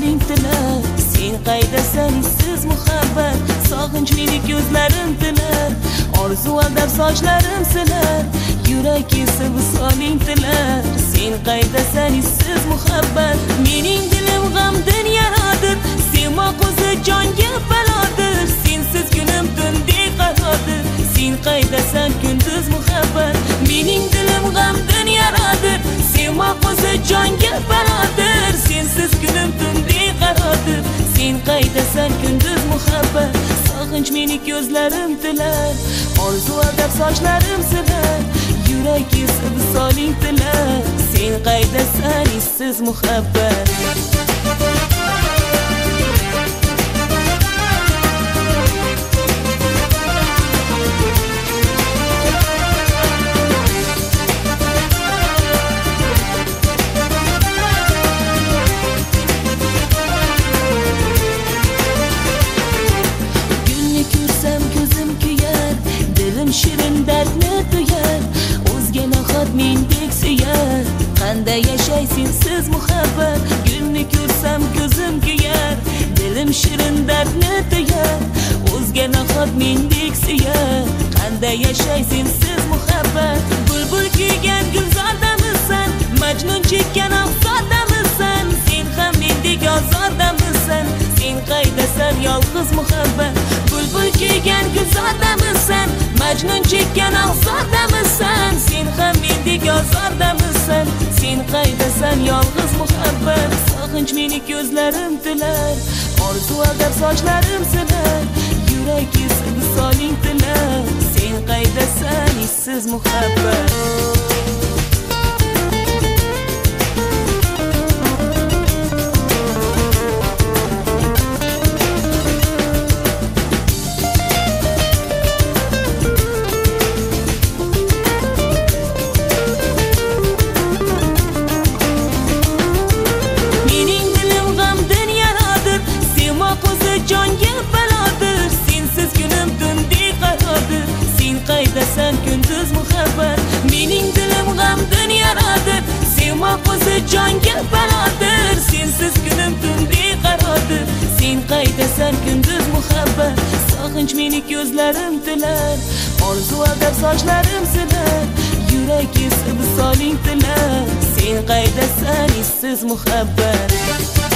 visoling tilar. Sen qaydasan izsiz muhabbat, sog'inch meni ko'zlarim tilar. Orzu aldab sochlarim silar, yurak esa visoling tilar. Sen qaydasan izsiz muhabbat, mening dilim g'amdan yaradir. Sevmoq o'zi jonga balodir, sensiz kunim tundek qarodir. Sen qaydasan kunduz muhabbat, mening dilim g'amdan yaradir. Sevmoq o'zi jonga balodir, sensiz kunim tundek qarodir. Sen qaydasan kunduz muhabbat, sog'inch meni ko'zlarim tilar. Orzu aldab sochlarim silar, yurak esa visoling tilar. Sen qaydasan izsiz muhabbat. Shirin dardni tuyar, o'zga nahot mendek suyar. Qanday yashay sensiz muhabbat, gulni ko'rsam ko'zim kuyar. Dilim shirin dardni tuyar, o'zga nahot mendek suyar. Qanday yashay sensiz muhabbat, bulbul kuygan gulzordamisan, majnun chekkan oqsordamisan. Sen ham mendek ozordamisan, sen qaydasan yolg'iz muhabbat. Bulbul kuygan gulzordamisan, majnun chekkan oqsordamisan. Sen ham mendek ozordamisan, sen qaydasan yolg'iz muhabbat. Sog'inch meni ko'zlarim tilar, orzu aldab sochlarim silar, yurak esa visoling tilar. Sen qaydasan izsiz muhabbat. Jonga balodir, sensiz kunim tundek qarodir. Sen qaydasan kunduz muhabbat, mening dilim g'amdan yaradir. Sevmoq o'zi jonga balodir, sensiz kunim tundek qarodir. Sen qaydasan kunduz muhabbat, sog'inch meni ko'zlarim tilar. Orzu aldab sochlarim silar, yurak esa visoling tilar. Sen qaydasan izsiz muhabbat.